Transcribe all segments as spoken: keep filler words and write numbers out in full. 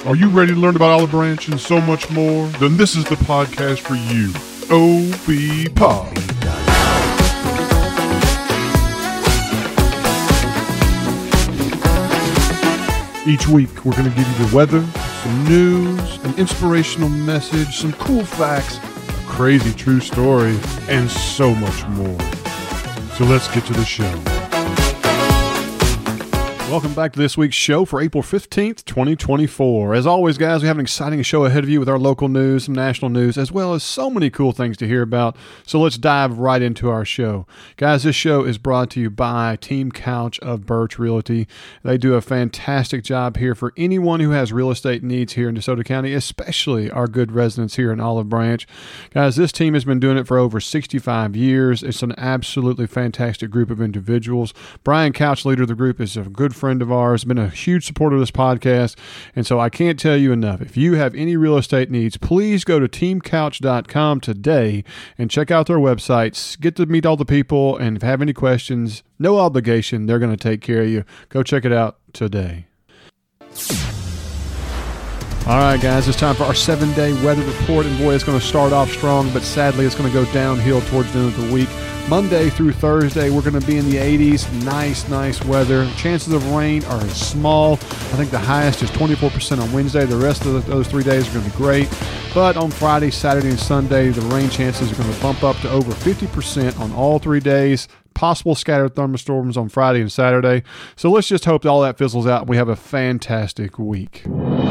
Are you ready to learn about Olive Branch and so much more? Then this is the podcast for you. O B Pod. Each week, we're going to give you the weather, some news, an inspirational message, some cool facts, a crazy true story, and so much more. So let's get to the show. Welcome back to this week's show for April fifteenth, twenty twenty-four. As always, guys, we have an exciting show ahead of you with our local news, some national news, as well as so many cool things to hear about. So let's dive right into our show. Guys, this show is brought to you by Team Couch of Birch Realty. They do a fantastic job here for anyone who has real estate needs here in DeSoto County, especially our good residents here in Olive Branch. Guys, this team has been doing it for over sixty-five years. It's an absolutely fantastic group of individuals. Brian Couch, leader of the group, is a good friend of ours, been a huge supporter of this podcast, and so I can't tell you enough. If you have any real estate needs, please go to team couch dot com today and check out their websites. Get to meet all the people, and if you have any questions, no obligation, they're going to take care of you. Go check it out today. All right, guys, it's time for our seven-day weather report, and boy, it's going to start off strong, but sadly, it's going to go downhill towards the end of the week. Monday through Thursday, we're going to be in the eighties. Nice, nice weather. Chances of rain are small. I think the highest is twenty-four percent on Wednesday. The rest of those three days are going to be great. But on Friday, Saturday, and Sunday, the rain chances are going to bump up to over fifty percent on all three days. Possible scattered thunderstorms on Friday and Saturday. So let's just hope that all that fizzles out and we have a fantastic week.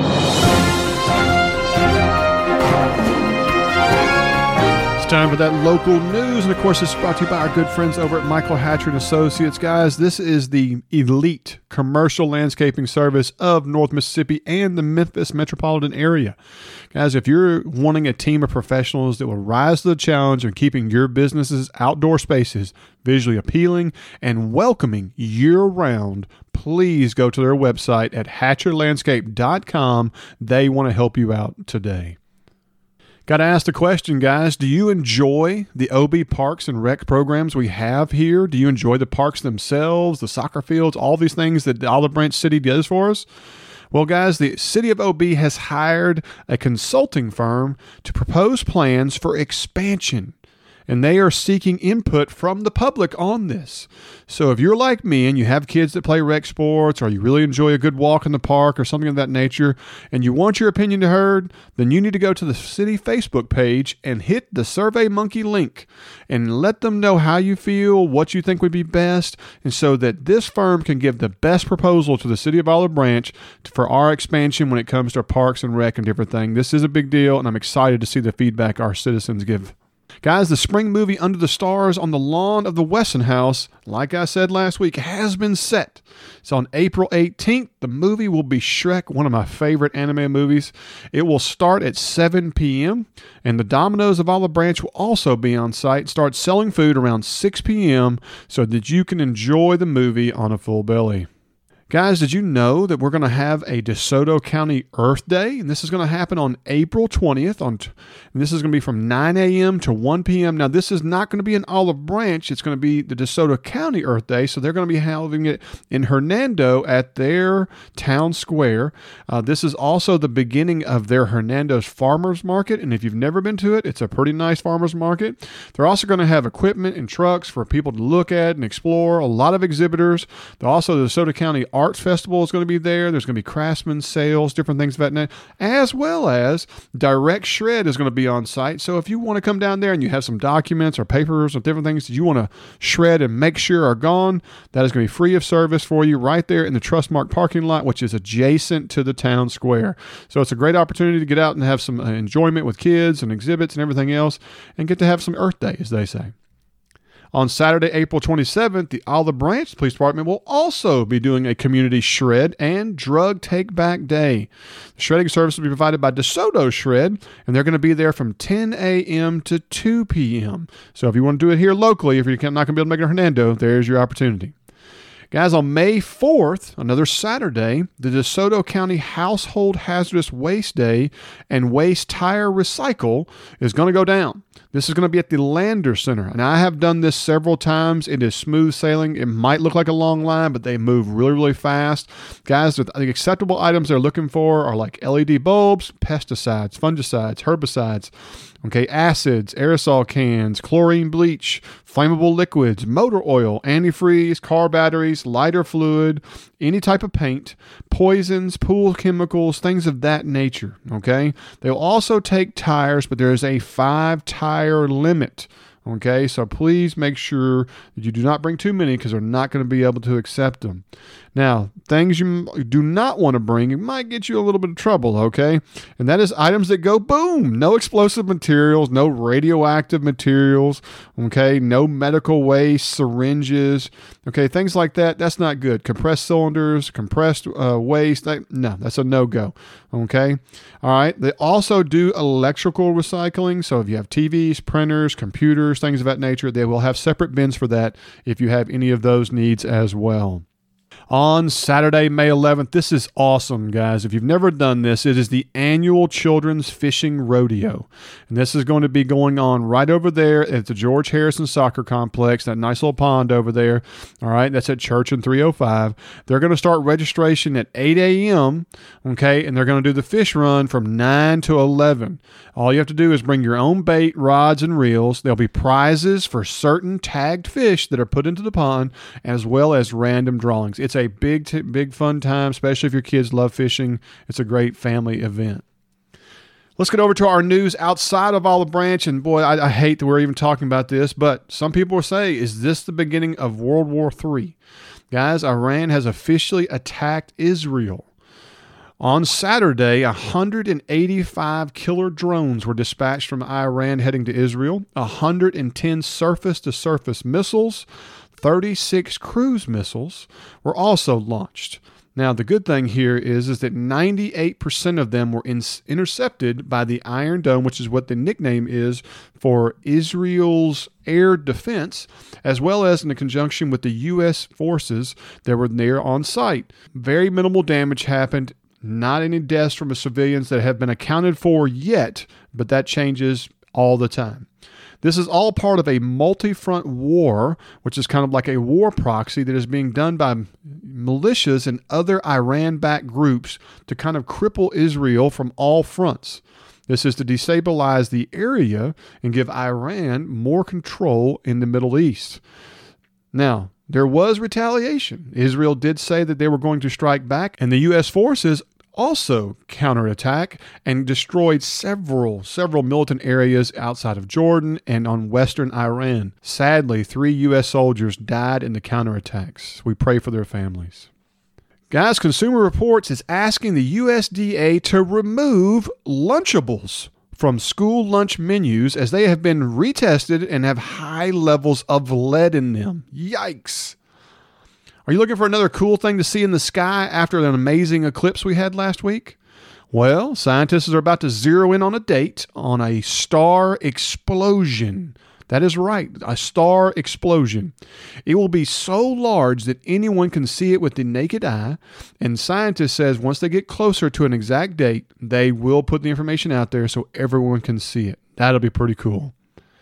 Time for that local news, and of course it's brought to you by our good friends over at Michael Hatcher and Associates. Guys, this is the elite commercial landscaping service of North Mississippi and the Memphis metropolitan area. Guys, if you're wanting a team of professionals that will rise to the challenge of keeping your business's outdoor spaces visually appealing and welcoming year-round, please go to their website at hatcher landscape dot com. They want to help you out today. Got to ask the question, guys, do you enjoy the O B parks and rec programs we have here? Do you enjoy the parks themselves, the soccer fields, all these things that the Olive Branch City does for us? Well, guys, the City of O B has hired a consulting firm to propose plans for expansion, and they are seeking input from the public on this. So if you're like me and you have kids that play rec sports, or you really enjoy a good walk in the park or something of that nature, and you want your opinion heard, then you need to go to the city Facebook page and hit the Survey Monkey link and let them know how you feel, what you think would be best, and so that this firm can give the best proposal to the City of Olive Branch for our expansion when it comes to parks and rec and different things. This is a big deal, and I'm excited to see the feedback our citizens give. Guys, the spring movie Under the Stars on the lawn of the Wesson House, like I said last week, has been set. So on April eighteenth, the movie will be Shrek, one of my favorite anime movies. It will start at seven p.m., and the Domino's of Olive Branch will also be on site and start selling food around six p.m. so that you can enjoy the movie on a full belly. Guys, did you know that we're going to have a DeSoto County Earth Day? And this is going to happen on April twentieth. On t- and this is going to be from nine a.m. to one p.m. Now, this is not going to be in Olive Branch. It's going to be the DeSoto County Earth Day. So they're going to be having it in Hernando at their town square. Uh, this is also the beginning of their Hernando's Farmers Market. And if you've never been to it, it's a pretty nice farmers market. They're also going to have equipment and trucks for people to look at and explore. A lot of exhibitors. They're also the DeSoto County Arts Festival is going to be there. There's going to be craftsman sales, different things of that nature, as well as Direct Shred is going to be on site. So if you want to come down there and you have some documents or papers or different things that you want to shred and make sure are gone, that is going to be free of service for you right there in the Trustmark parking lot, which is adjacent to the town square. So it's a great opportunity to get out and have some enjoyment with kids and exhibits and everything else, and get to have some Earth Day, as they say. On Saturday, April twenty-seventh, the Olive Branch Police Department will also be doing a community shred and drug take-back day. The shredding service will be provided by DeSoto Shred, and they're going to be there from ten a.m. to two p.m. So if you want to do it here locally, if you're not going to be able to make it in Hernando, there's your opportunity. Guys, on May fourth, another Saturday, the DeSoto County Household Hazardous Waste Day and Waste Tire Recycle is going to go down. This is going to be at the Lander Center, and I have done this several times. It is smooth sailing. It might look like a long line, but they move really, really fast. Guys, the acceptable items they're looking for are like L E D bulbs, pesticides, fungicides, herbicides, okay, acids, aerosol cans, chlorine bleach, flammable liquids, motor oil, antifreeze, car batteries, lighter fluid, any type of paint, poisons, pool chemicals, things of that nature, okay? They'll also take tires, but there is a five tire limit. Okay, so please make sure that you do not bring too many because they're not going to be able to accept them. Now, things you do not want to bring, it might get you a little bit of trouble, okay? And that is items that go boom. No explosive materials, no radioactive materials, okay? No medical waste, syringes, okay? Things like that, that's not good. Compressed cylinders, compressed uh, waste, that, no, that's a no-go, okay? All right, they also do electrical recycling. So if you have T Vs, printers, computers, things of that nature, they will have separate bins for that if you have any of those needs as well. On Saturday, May eleventh, this is awesome, guys. If you've never done this, it is the annual Children's Fishing Rodeo. And this is going to be going on right over there at the George Harrison Soccer Complex, that nice little pond over there. All right, that's at Church and three oh five. They're going to start registration at eight a.m., okay, and they're going to do the fish run from nine to eleven. All you have to do is bring your own bait, rods, and reels. There'll be prizes for certain tagged fish that are put into the pond, as well as random drawings. It's a big, t- big fun time, especially if your kids love fishing. It's a great family event. Let's get over to our news outside of Olive Branch. And boy, I, I hate that we're even talking about this, but some people will say, is this the beginning of World War Three? Guys, Iran has officially attacked Israel. On Saturday, one hundred eighty-five killer drones were dispatched from Iran heading to Israel, one hundred ten surface-to-surface missiles, thirty-six cruise missiles were also launched. Now, the good thing here is, is that ninety-eight percent of them were in, intercepted by the Iron Dome, which is what the nickname is for Israel's air defense, as well as in conjunction with the U S forces that were there on site. Very minimal damage happened. Not any deaths from the civilians that have been accounted for yet, but that changes all the time. This is all part of a multi-front war, which is kind of like a war proxy that is being done by militias and other Iran-backed groups to kind of cripple Israel from all fronts. This is to destabilize the area and give Iran more control in the Middle East. Now, there was retaliation. Israel did say that they were going to strike back, and the U S forces also counterattack and destroyed several, several militant areas outside of Jordan and on western Iran. Sadly, three U S soldiers died in the counterattacks. We pray for their families. Guys, Consumer Reports is asking the U S D A to remove Lunchables from school lunch menus as they have been retested and have high levels of lead in them. Yikes. Are you looking for another cool thing to see in the sky after an amazing eclipse we had last week? Well, scientists are about to zero in on a date on a star explosion. That is right, a star explosion. It will be so large that anyone can see it with the naked eye, and scientists says once they get closer to an exact date, they will put the information out there so everyone can see it. That'll be pretty cool.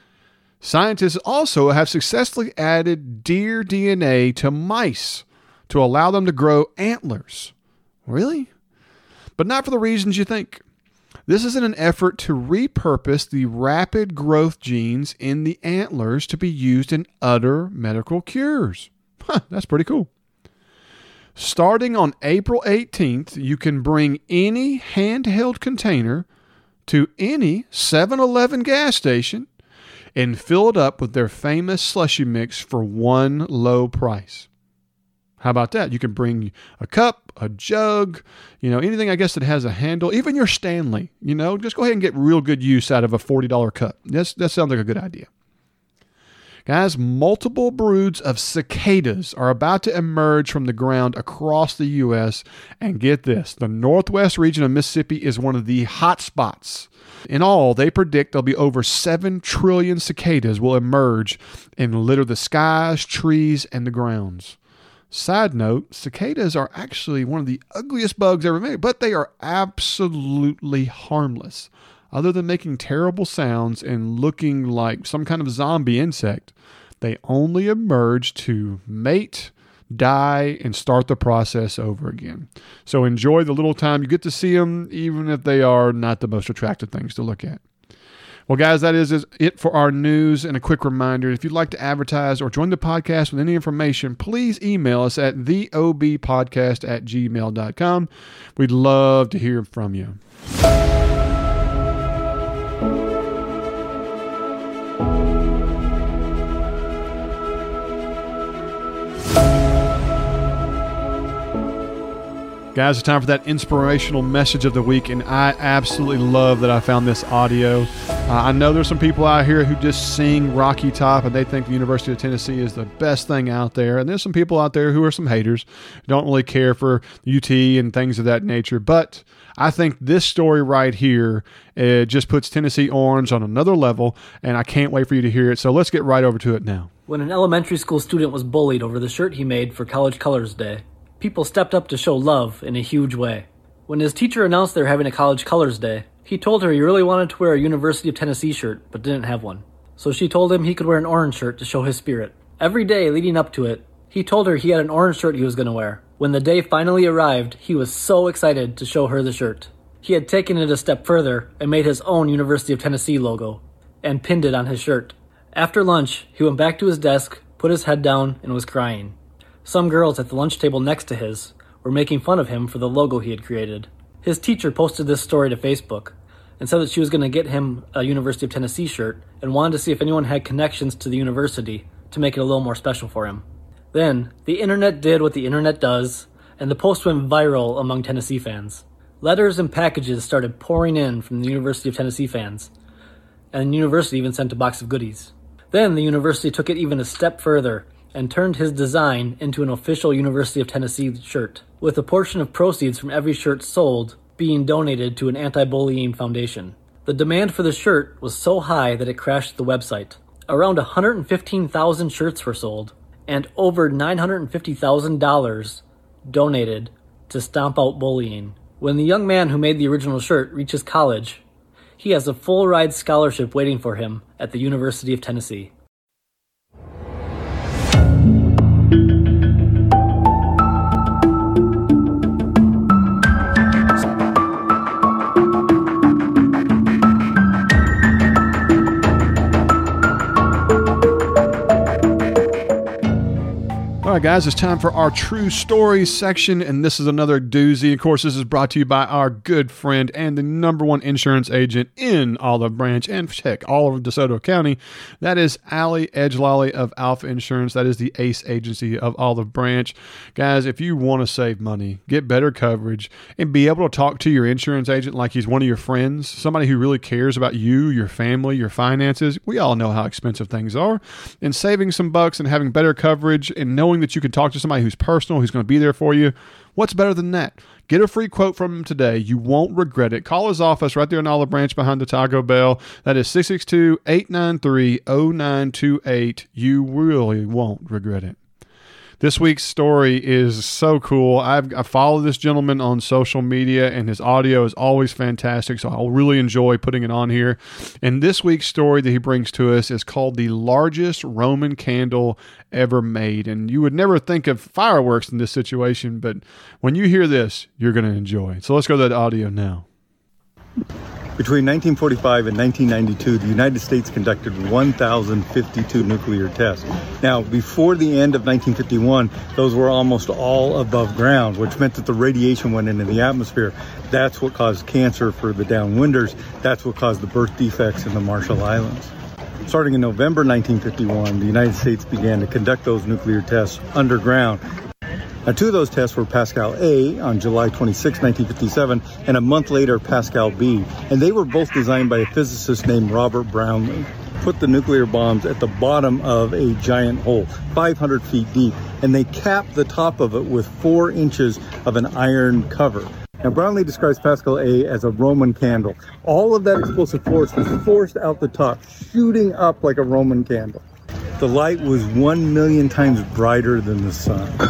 Scientists also have successfully added deer D N A to mice to allow them to grow antlers. Really? But not for the reasons you think. This is in an effort to repurpose the rapid growth genes in the antlers to be used in other medical cures. Huh, that's pretty cool. Starting on April eighteenth, you can bring any handheld container to any seven eleven gas station and fill it up with their famous slushy mix for one low price. How about that? You can bring a cup, a jug, you know, anything I guess that has a handle, even your Stanley, you know, just go ahead and get real good use out of a forty dollars cup. That's, that sounds like a good idea. Guys, multiple broods of cicadas are about to emerge from the ground across the U S. And get this, the northwest region of Mississippi is one of the hot spots. In all, they predict there'll be over seven trillion cicadas will emerge and litter the skies, trees, and the grounds. Side note, cicadas are actually one of the ugliest bugs ever made, but they are absolutely harmless. Other than making terrible sounds and looking like some kind of zombie insect, they only emerge to mate, die, and start the process over again. So enjoy the little time you get to see them, even if they are not the most attractive things to look at. Well, guys, that is, is it for our news. And a quick reminder, if you'd like to advertise or join the podcast with any information, please email us at the o b podcast at gmail dot com. We'd love to hear from you. Guys, it's time for that inspirational message of the week, and I absolutely love that I found this audio. Uh, I know there's some people out here who just sing Rocky Top, and they think the University of Tennessee is the best thing out there. And there's some people out there who are some haters, don't really care for U T and things of that nature. But I think this story right here uh, just puts Tennessee Orange on another level, and I can't wait for you to hear it. So let's get right over to it now. When an elementary school student was bullied over the shirt he made for College Colors Day, people stepped up to show love in a huge way. When his teacher announced they were having a College Colors Day, he told her he really wanted to wear a University of Tennessee shirt, but didn't have one. So she told him he could wear an orange shirt to show his spirit. Every day leading up to it, he told her he had an orange shirt he was going to wear. When the day finally arrived, he was so excited to show her the shirt. He had taken it a step further and made his own University of Tennessee logo and pinned it on his shirt. After lunch, he went back to his desk, put his head down, and was crying. Some girls at the lunch table next to his were making fun of him for the logo he had created. His teacher posted this story to Facebook and said that she was going to get him a University of Tennessee shirt and wanted to see if anyone had connections to the university to make it a little more special for him. Then, the internet did what the internet does, and the post went viral among Tennessee fans. Letters and packages started pouring in from the University of Tennessee fans, and the university even sent a box of goodies. Then the university took it even a step further and turned his design into an official University of Tennessee shirt, with a portion of proceeds from every shirt sold being donated to an anti-bullying foundation. The demand for the shirt was so high that it crashed the website. Around one hundred fifteen thousand shirts were sold, and over nine hundred fifty thousand dollars donated to stomp out bullying. When the young man who made the original shirt reaches college, he has a full-ride scholarship waiting for him at the University of Tennessee. All right, guys, it's time for our True Stories section, and this is another doozy. Of course, this is brought to you by our good friend and the number one insurance agent in Olive Branch and, heck, all of DeSoto County. That is Allie Edgelolly of Alpha Insurance. That is the ACE agency of Olive Branch. Guys, if you want to save money, get better coverage, and be able to talk to your insurance agent like he's one of your friends, somebody who really cares about you, your family, your finances, we all know how expensive things are, and saving some bucks and having better coverage and knowing that you can talk to somebody who's personal, who's going to be there for you. What's better than that? Get a free quote from him today. You won't regret it. Call his office right there in Olive Branch behind the Taco Bell. That is six six two, eight nine three, zero nine two eight. You really won't regret it. This week's story is so cool. I've, I follow this gentleman on social media, and his audio is always fantastic, so I'll really enjoy putting it on here. And this week's story that he brings to us is called The Largest Roman Candle Ever Made. And you would never think of fireworks in this situation, but when you hear this, you're going to enjoy. So let's go to that audio now. Between nineteen forty-five and nineteen ninety-two, the United States conducted one thousand fifty-two nuclear tests. Now, before the end of nineteen fifty-one, those were almost all above ground, which meant that the radiation went into the atmosphere. That's what caused cancer for the downwinders. That's what caused the birth defects in the Marshall Islands. Starting in November nineteen fifty-one, the United States began to conduct those nuclear tests underground. Now, two of those tests were Pascal A on July twenty-sixth, nineteen fifty-seven, and a month later, Pascal B. And they were both designed by a physicist named Robert Brownlee. Put the nuclear bombs at the bottom of a giant hole, five hundred feet deep, and they capped the top of it with four inches of an iron cover. Now, Brownlee describes Pascal A as a Roman candle. All of that explosive force was forced out the top, shooting up like a Roman candle. The light was one million times brighter than the sun.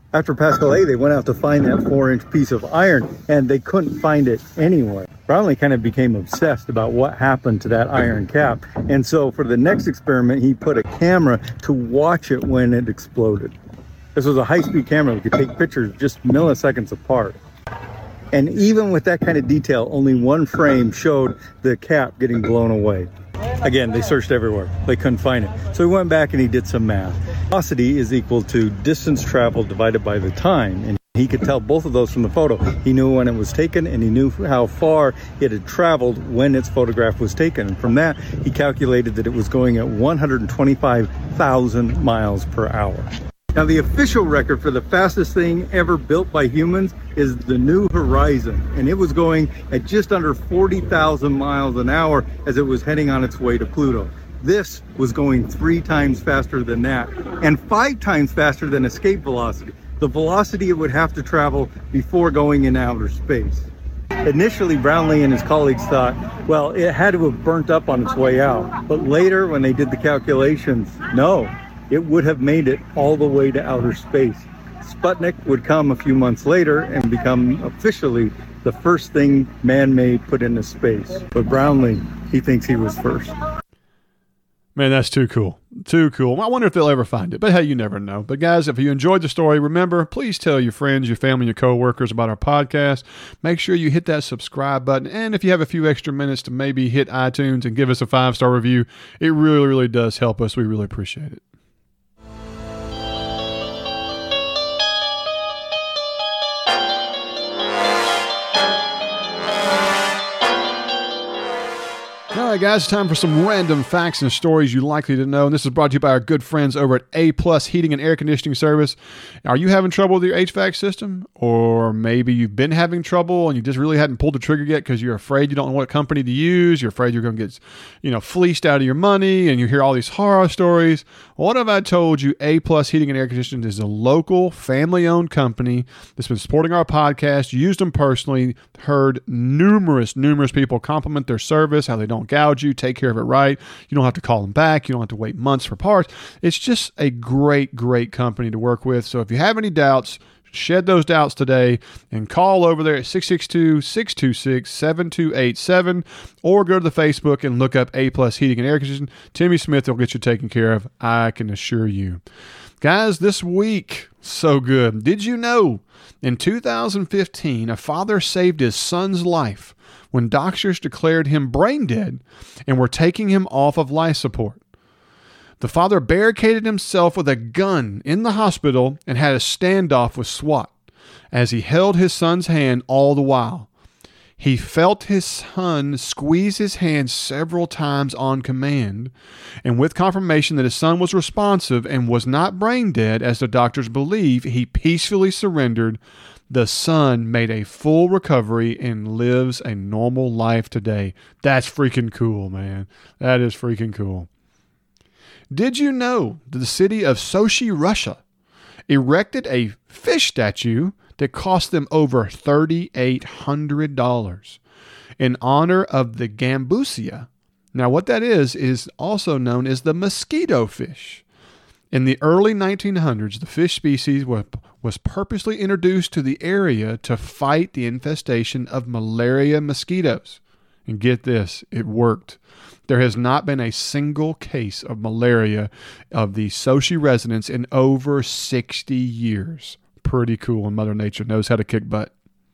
After Pascal A, they went out to find that four-inch piece of iron, and they couldn't find it anywhere. Brownlee kind of became obsessed about what happened to that iron cap, and so for the next experiment, he put a camera to watch it when it exploded. This was a high-speed camera that could take pictures just milliseconds apart. And even with that kind of detail, only one frame showed the cap getting blown away. Again, they searched everywhere. They couldn't find it. So he went back and he did some math. Velocity is equal to distance traveled divided by the time. And he could tell both of those from the photo. He knew when it was taken, and he knew how far it had traveled when its photograph was taken. And from that, he calculated that it was going at one hundred twenty-five thousand miles per hour. Now, the official record for the fastest thing ever built by humans is the New Horizon, and it was going at just under forty thousand miles an hour as it was heading on its way to Pluto. This was going three times faster than that, and five times faster than escape velocity, the velocity it would have to travel before going in outer space. Initially, Brownlee and his colleagues thought, well, it had to have burnt up on its way out, but later when they did the calculations, no. It would have made it all the way to outer space. Sputnik would come a few months later and become officially the first thing man-made put into space. But Brownlee, he thinks he was first. Man, that's too cool. Too cool. I wonder if they'll ever find it. But hey, you never know. But guys, if you enjoyed the story, remember, please tell your friends, your family, your coworkers about our podcast. Make sure you hit that subscribe button. And if you have a few extra minutes to maybe hit iTunes and give us a five-star review, it really, really does help us. We really appreciate it. All right, guys, time for some random facts and stories you're likely to know. And this is brought to you by our good friends over at A Plus Heating and Air Conditioning Service. Are you having trouble with your H V A C system? Or maybe you've been having trouble and you just really hadn't pulled the trigger yet because you're afraid you don't know what company to use. You're afraid you're going to get, you know, fleeced out of your money, and you hear all these horror stories. Well, what have I told you? A Plus Heating and Air Conditioning is a local, family-owned company that's been supporting our podcast, used them personally, heard numerous, numerous people compliment their service, how they don't gouge you, take care of it right. You don't have to call them back. You don't have to wait months for parts. It's just a great, great company to work with. So if you have any doubts, shed those doubts today and call over there at six six two, six two six, seven two eight seven, or go to the Facebook and look up A Plus Heating and Air Conditioning. Timmy Smith will get you taken care of, I can assure you. Guys, this week, so good. Did you know in two thousand fifteen, a father saved his son's life when doctors declared him brain dead and were taking him off of life support? The father barricaded himself with a gun in the hospital and had a standoff with SWAT as he held his son's hand all the while. He felt his son squeeze his hand several times on command, and with confirmation that his son was responsive and was not brain dead, as the doctors believe, he peacefully surrendered. The son made a full recovery and lives a normal life today. That's freaking cool, man. That is freaking cool. Did you know that the city of Sochi, Russia, erected a fish statue that cost them over three thousand eight hundred dollars in honor of the gambusia? Now, what that is, is also known as the mosquito fish. In the early nineteen hundreds, the fish species was, was purposely introduced to the area to fight the infestation of malaria mosquitoes. And get this, it worked. There has not been a single case of malaria of the Sochi residents in over sixty years. Pretty cool, and Mother Nature knows how to kick butt.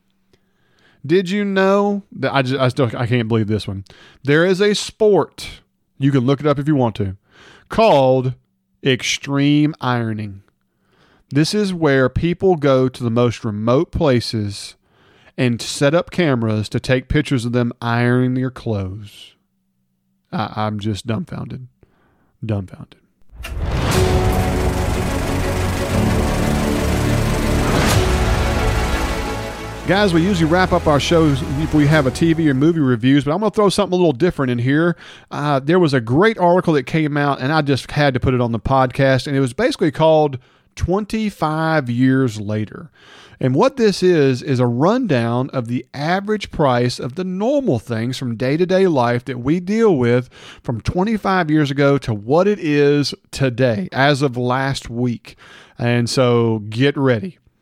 Did you know that I just I still I can't believe this one. There is a sport, you can look it up if you want to, called extreme ironing. This is where people go to the most remote places and set up cameras to take pictures of them ironing their clothes. I, I'm just dumbfounded. Dumbfounded. Guys, we usually wrap up our shows if we have a T V or movie reviews, but I'm going to throw something a little different in here. Uh, there was a great article that came out, and I just had to put it on the podcast, and it was basically called twenty-five years Later. And what this is, is a rundown of the average price of the normal things from day-to-day life that we deal with from twenty-five years ago to what it is today, as of last week. And so get ready.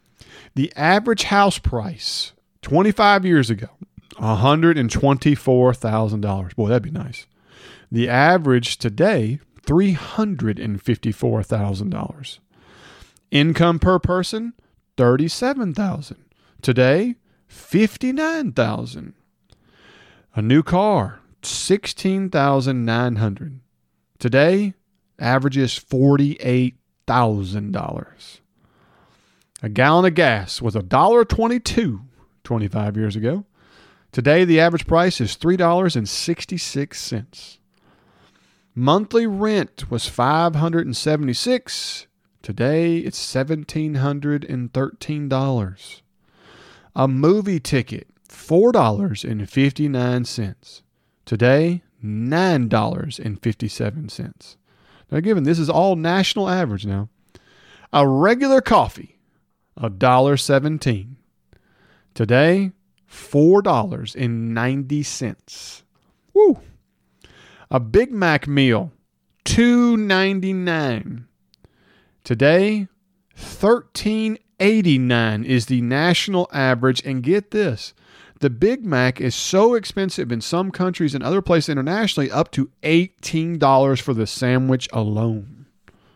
The average house price twenty-five years ago, one hundred twenty-four thousand dollars. Boy, that'd be nice. The average today, three hundred fifty-four thousand dollars. Income per person, thirty-seven thousand dollars. Today, fifty-nine thousand dollars. A new car, sixteen thousand nine hundred dollars. Today, averages forty-eight thousand dollars. A gallon of gas was one dollar twenty-two twenty-five years ago. Today, the average price is three dollars and sixty-six cents. Monthly rent was five hundred seventy-six dollars. Today, it's one thousand seven hundred thirteen dollars. A movie ticket, four dollars and fifty-nine cents. Today, nine dollars and fifty-seven cents. Now, given this is all national average now. A regular coffee, one dollar and seventeen cents. Today, four dollars and ninety cents. Woo! A Big Mac meal, two dollars and ninety-nine cents. Today, thirteen dollars and eighty-nine cents is the national average. And get this, the Big Mac is so expensive in some countries and other places internationally, up to eighteen dollars for the sandwich alone.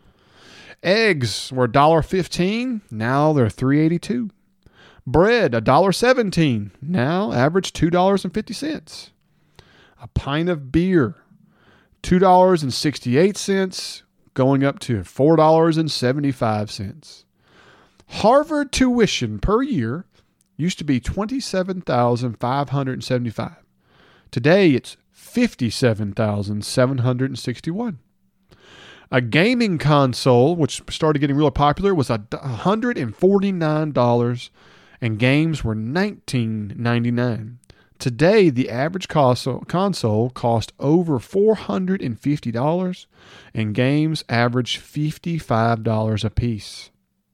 Eggs were one dollar and fifteen cents. Now they're three dollars and eighty-two cents. Bread, one dollar and seventeen cents. Now average two dollars and fifty cents. A pint of beer, two dollars and sixty-eight cents, going up to four dollars and seventy-five cents. Harvard tuition per year used to be twenty-seven thousand five hundred seventy-five dollars. Today it's fifty-seven thousand seven hundred sixty-one dollars. A gaming console, which started getting really popular, was one hundred forty-nine dollars, and games were nineteen ninety-nine dollars. Today, the average console, console cost over four hundred fifty dollars, and games average fifty-five dollars a piece.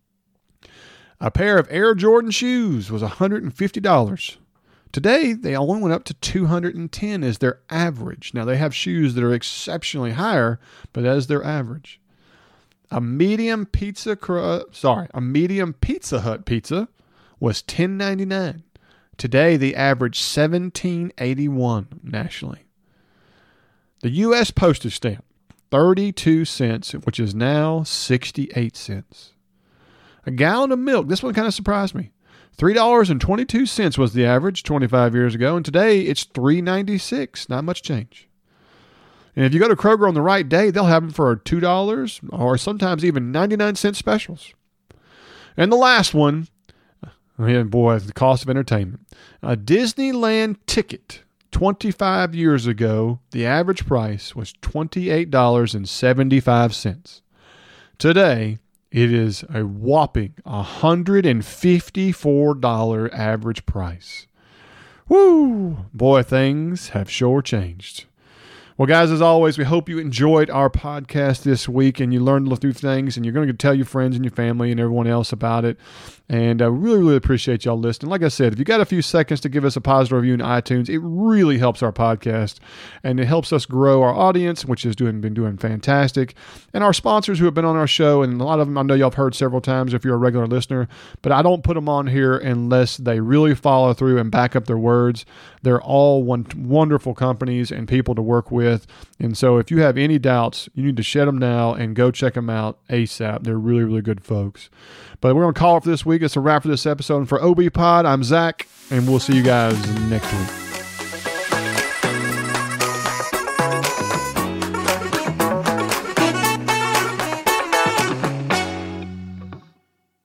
A pair of Air Jordan shoes was one hundred fifty dollars. Today, they only went up to two hundred ten dollars as their average. Now, they have shoes that are exceptionally higher, but that is their average. A medium pizza, sorry, a medium Pizza Hut pizza was ten ninety-nine. Today, they average seventeen eighty-one nationally. The U S postage stamp, thirty-two cents, which is now sixty-eight cents. A gallon of milk, this one kind of surprised me. three dollars and twenty-two cents was the average twenty-five years ago, and today it's three dollars and ninety-six cents. Not much change. And if you go to Kroger on the right day, they'll have them for two dollars or sometimes even ninety-nine cent specials. And the last one, yeah, boy, the cost of entertainment. A Disneyland ticket twenty-five years ago, the average price was twenty-eight dollars and seventy-five cents. Today, it is a whopping one hundred fifty-four dollars average price. Woo! Boy, things have sure changed. Well, guys, as always, we hope you enjoyed our podcast this week and you learned a few things, and you're going to tell your friends and your family and everyone else about it. And I really, really appreciate y'all listening. Like I said, if you got a few seconds to give us a positive review in iTunes, it really helps our podcast, and it helps us grow our audience, which has doing, been doing fantastic. And our sponsors who have been on our show, and a lot of them I know y'all have heard several times if you're a regular listener, but I don't put them on here unless they really follow through and back up their words. They're all one, wonderful companies and people to work with. And so if you have any doubts, you need to shed them now and go check them out ASAP. They're really, really good folks. But we're going to call it for this week. It's a wrap for this episode. And for O B Pod, I'm Zach, and we'll see you guys next week.